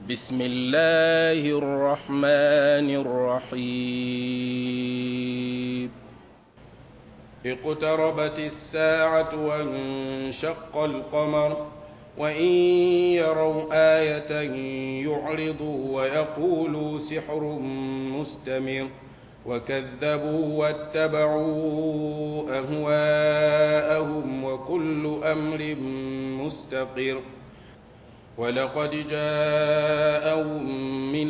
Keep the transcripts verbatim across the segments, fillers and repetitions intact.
بسم الله الرحمن الرحيم اقتربت الساعة وانشق القمر وإن يروا آية يعرضوا ويقولوا سحر مستمر وكذبوا واتبعوا أهواءهم وكل أمر مستقر ولقد جاءهم من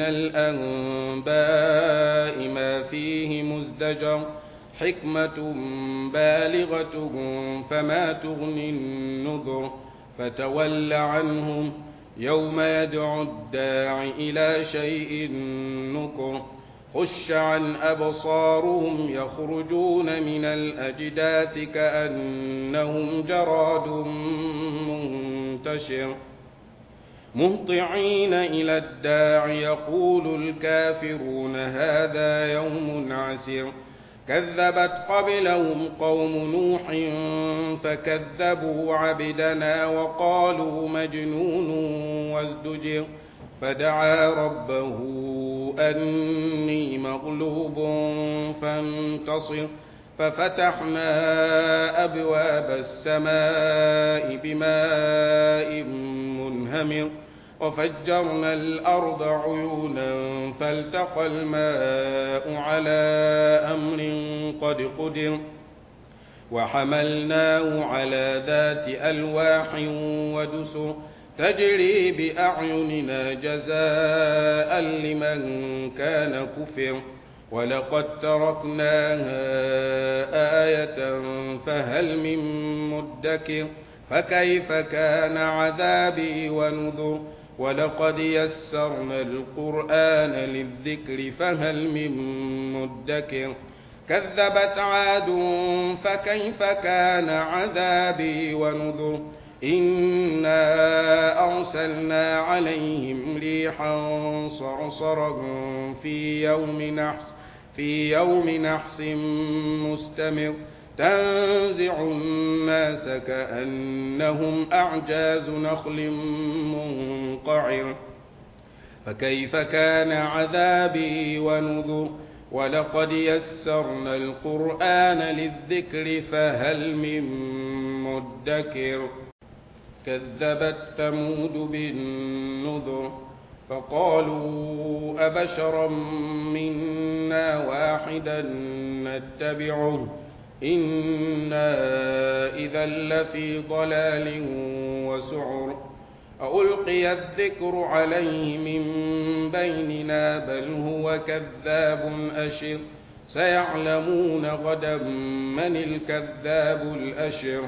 الأنباء ما فيه مزدجر حكمة بالغة فما تغني النذر فتول عنهم يوم يدعو الداع إلى شيء نكر خش عن أبصارهم يخرجون من الأجداث كأنهم جراد منتشر مهطعين إلى الداع يقول الكافرون هذا يوم عسير كذبت قبلهم قوم نوح فكذبوا عبدنا وقالوا مجنون وازدجر فدعا ربه أني مغلوب فانتصر ففتحنا أبواب السماء بماء منهمر وفجرنا الأرض عيونا فالتقى الماء على أمر قد قدر وحملناه على ذات ألواح ودسر تجري بأعيننا جزاء لمن كان كفر ولقد تركناها آية فهل من مدكر فكيف كان عذابي ونذر ولقد يسرنا القرآن للذكر فهل من مدكر كذبت عاد فكيف كان عذابي ونذر إنا أرسلنا عليهم ريحا صرصرا في يوم نحس في يوم نحس مستمر تنزع الناس كأنهم أعجاز نخل منقعر فكيف كان عذابي ونذر ولقد يسرنا القرآن للذكر فهل من مدكر كذبت ثمود بالنذر فقالوا أبشرا منا واحدا نتبعه إنا إذا لفي ضلال وسعر ألقي الذكر عليه من بيننا بل هو كذاب أشر سيعلمون غدا من الكذاب الأشر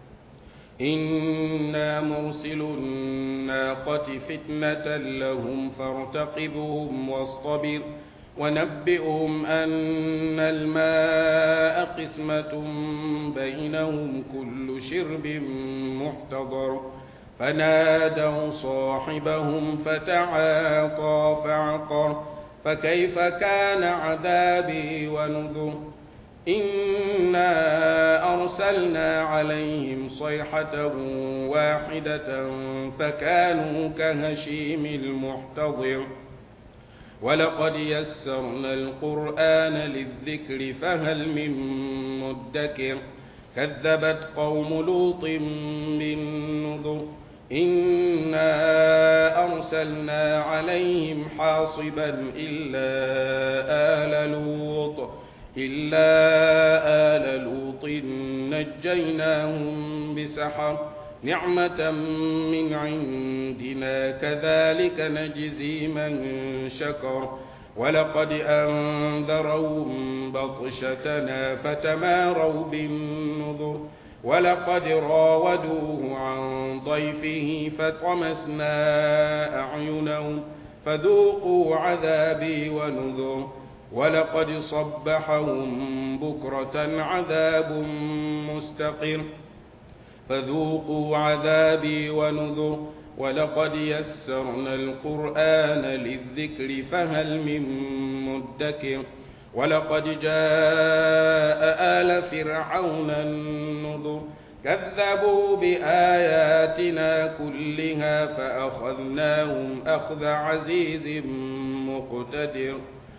إنا مرسل الناقة فتنة لهم فارتقبهم واصطبر ونبئهم أن الماء قسمة بينهم كل شرب محتضر فنادوا صاحبهم فتعاطى فعقر فكيف كان عذابي ونذر إنا أرسلنا عليهم صيحة واحدة فكانوا كهشيم المحتضر ولقد يسرنا القرآن للذكر فهل من مدكر كذبت قوم لوط بالنذر إنا أرسلنا عليهم حاصبا إلا آل لوط إلا آل لوط نجيناهم بسحر نعمة من عندنا كذلك نجزي من شكر ولقد أنذرهم بطشتنا فتماروا بالنذر ولقد راودوه عن ضيفه فطمسنا أعينهم فذوقوا عذابي ونذر ولقد صبحهم بكرة عذاب مستقر فذوقوا عذابي ونذر ولقد يسرنا القرآن للذكر فهل من مدكر ولقد جاء آل فرعون النذر كذبوا بآياتنا كلها فأخذناهم أخذ عزيز مقتدر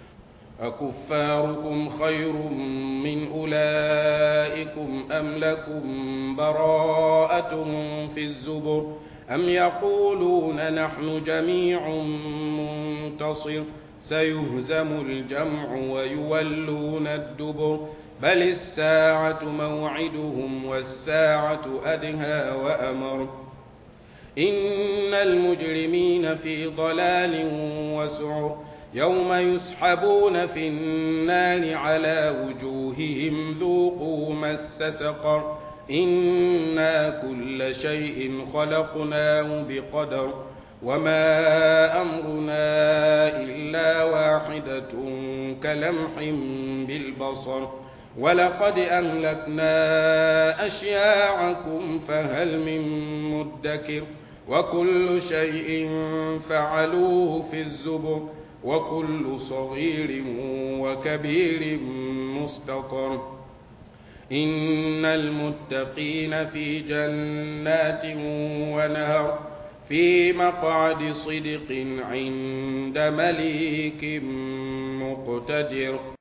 أكفاركم خير من أولئكم أم لكم براءة في الزبر أم يقولون نحن جميع منتصر سيهزم الجمع ويولون الدبر بل الساعة موعدهم والساعة أدهى وأمر إن المجرمين في ضلال وسعر يوم يسحبون في النار على وجوههم ذوقوا مس سقر إنا كل شيء خلقناه بقدر وما أمرنا إلا واحدة كلمح بالبصر ولقد أهلكنا أشياعكم فهل من مدكر وكل شيء فعلوه في الزبر وكل صغير وكبير مستقر إن المتقين في جنات ونهر في مقعد صدق عند مليك مقتدر.